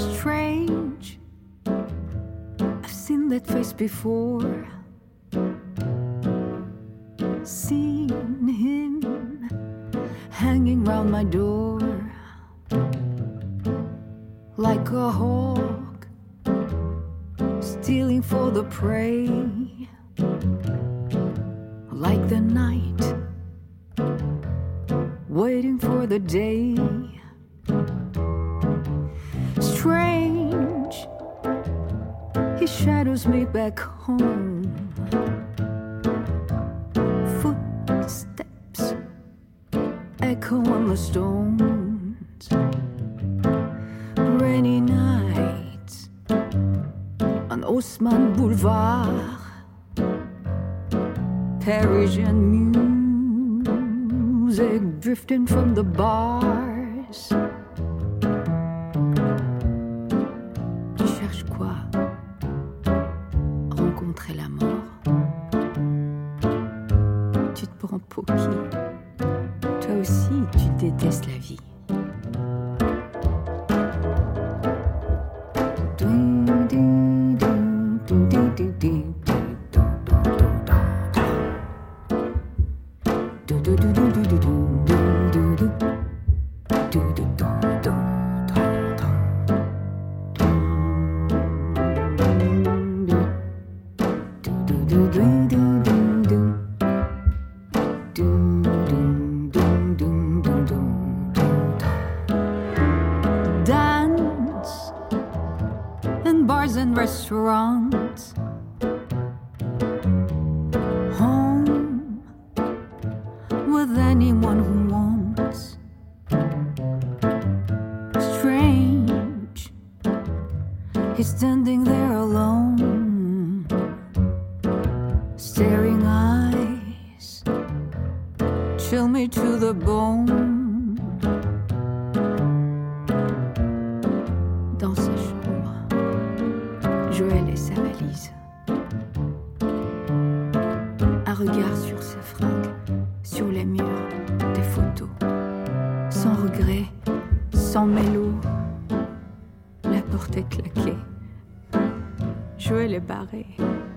Strange, I've seen that face before. Seen him hanging round my door like a hawk stealing for the prey, like the night waiting for the day. Strange, he shadows me back home. Footsteps echo on the stones. Rainy nights on Haussmann Boulevard. Parisian music drifting from the bars. Tu cherches quoi? Rencontrer la mort? Tu te prends pour qui? Toi aussi, tu détestes la vie. Dance in bars and restaurants. Home with anyone who wants. Strange, he's standing there alone. Staring eyes chill me to the bone. Dans sa chambre, Joël et sa valise. Un regard sur ses fringues, sur les murs, des photos. Sans regret, sans mélo. La porte est claquée. Joël est barré.